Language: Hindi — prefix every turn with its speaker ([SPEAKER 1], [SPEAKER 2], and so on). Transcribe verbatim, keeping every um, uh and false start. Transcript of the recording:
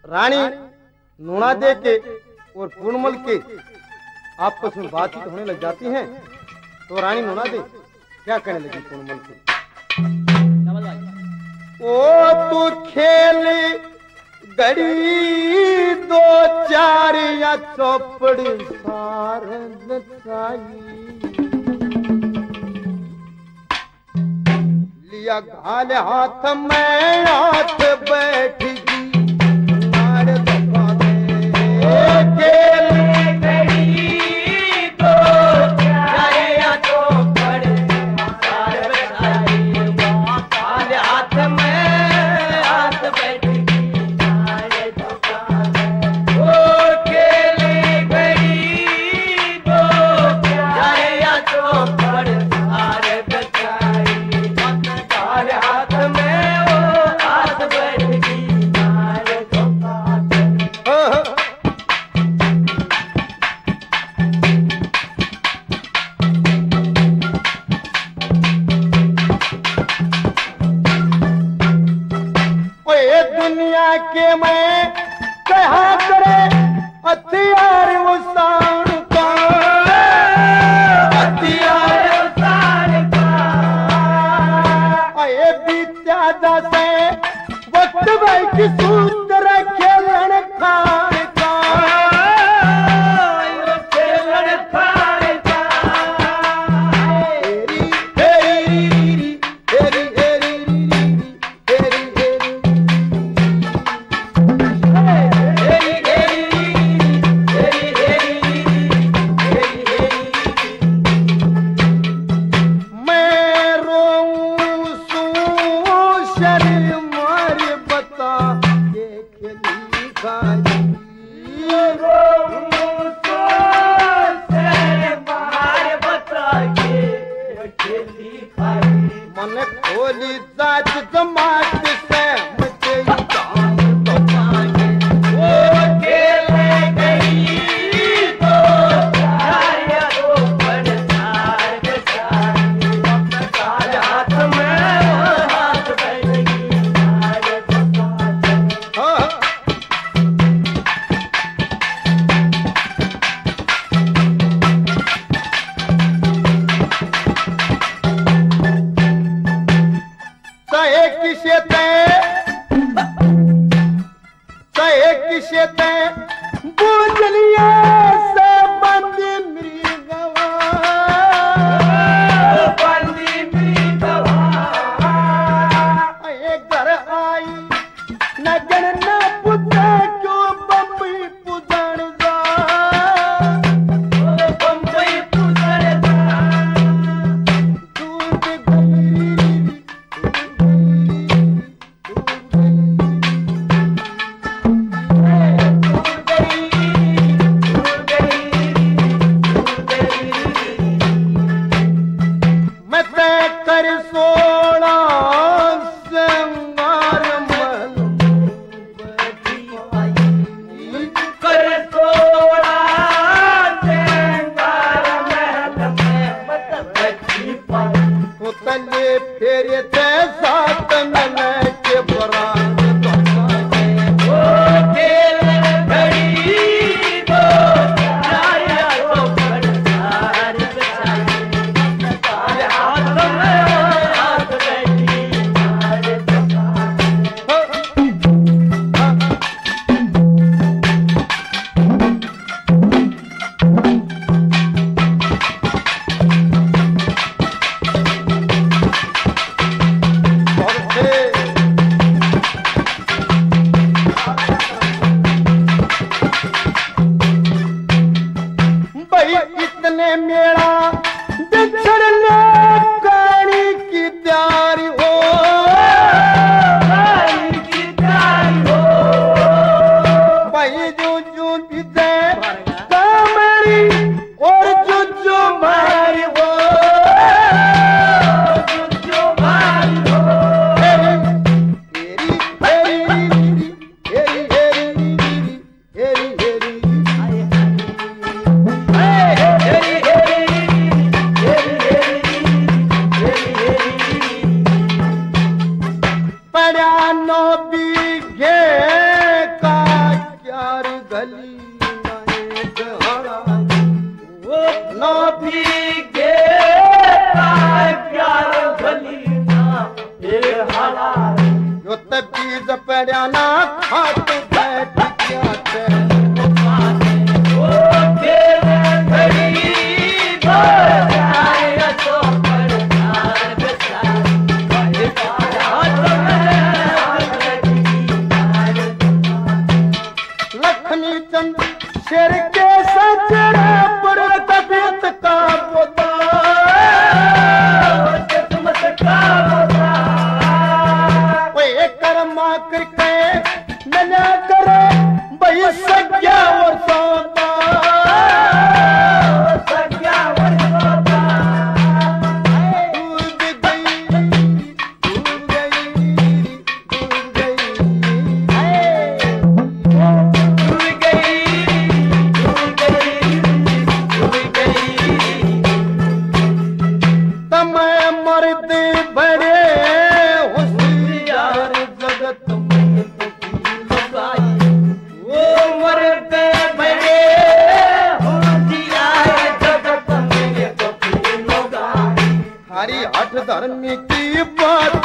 [SPEAKER 1] रानी नूना दे के और पूर्णमल के आपस में बातचीत होने लग जाती हैं। तो रानी नूना दे क्या कहने लगी पूर्णमल से, ओ तू खेल गड़ी दो चार या चौपड़ी सार लिया घाल हाथ में हाथ बैठ गई खेल गड़ी दो चार या चौपड़ी सार बचाई घाल हाथ में हाथ बैठ दुनिया के मैं कहा करे हथियार उसान का हथियार उसान का आए बीत्या जैसे वक्त भाई की सूत्र खेलन खान का खेलन खान का तेरी तेरी तेरी तेरी तेरी मन खोली जात जमात से मुझे जान तो पाए वो खेले गई तो चार दो पड़सार बेचार काल हाथ में हाथ बैठ गई सहे किसे ते सहे किसे ते बुझलिए से बंदी मृगवा बंदी मृगवा ए घर आई नगन न पुता क्यों बम्बई पुजन जा बम्बई पुजन जा दूध गुरी कर सोना संगार मल भली नाए जहाना
[SPEAKER 2] वो ना भीगे प्यार भली ना ये हारा
[SPEAKER 1] यो तबीज पड़ाना खाते बैठ गया थे
[SPEAKER 2] वो तेरे घड़ी भर आए तो पर प्यार बसा भाई पाया
[SPEAKER 1] लक्ष्मी चंद शेर के सचरे पर तबीयत का बोता
[SPEAKER 2] किस्मत का बोता
[SPEAKER 1] ओए कर्मा करके न करे भाई सज्ञा और सौदा
[SPEAKER 2] सज्ञा और सौदा
[SPEAKER 1] डूब गई डूब गई डूब गई तम मर्द बड़े होशियार जगत में
[SPEAKER 2] वो मर्द बड़े होशियार जगत में तो
[SPEAKER 1] हरी हठ धर्म की बात